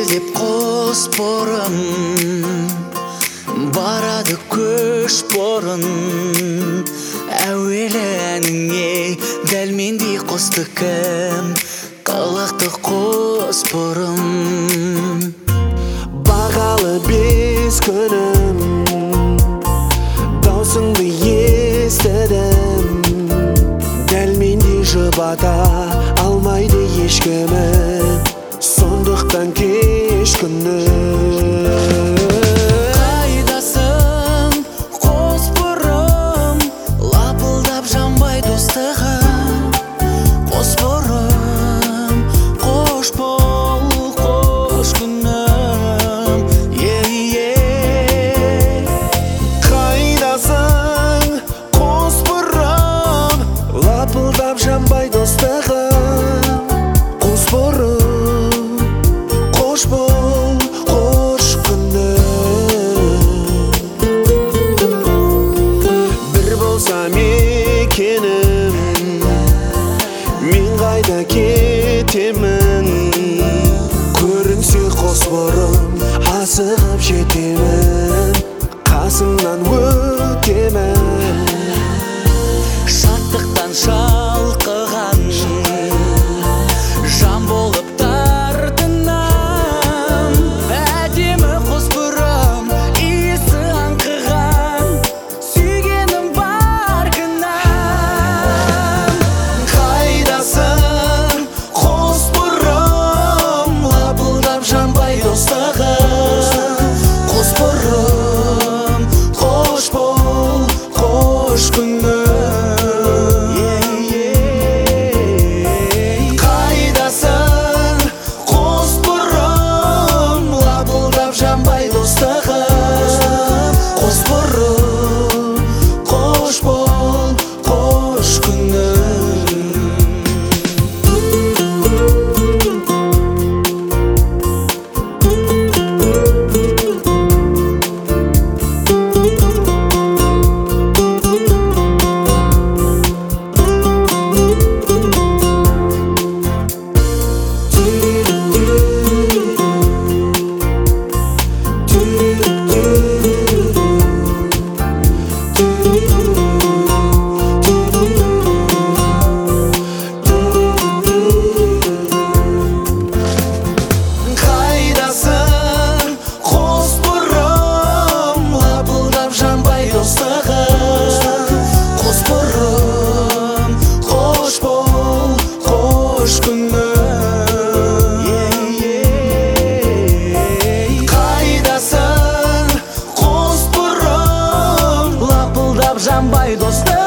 деп қос бұрым барады көш бұрын. Әуелі әніңе дәл мендей қосты кім, қылықты қос бұрым. Бағалы 5 күнім, даусыңды естідім. Дәл мендей жұбата алмайды ешкімі, сондықтан кеш күні. Қайдасың қос бұрым, лапылдап жанбай достығым. Қос бұрым, қош бол, қош күнім. Қайдасың қос бұрым, лапылдап жанбай достығым. Қос бұрым, қош бол, қош күнім. Бір болсам екенім, мен қайда кетемін. Көрінсе қос бұрым, асығып жетемін, қасыңнан өтемін. Шаттықтан шалқыған жан болып тартынам. Әдемі қос бұрым, иісі аңқыған, сүйгенім бар күнәм. Қайдасың қос бұрым, лапылдап жанбай достығым. Қос бұрым, қош бол, қош күнім. Қайдасың қос бұрым, лапылдап жанбай достығым. Қос бұрым, қош бол, қош күнім. Қайдасың қос бұрым, лапылдап жанбай достығым. Қос бұрым, қош бол, қош күнім. Қайдасың қос бұрым, Лапылдап жанбай достығым.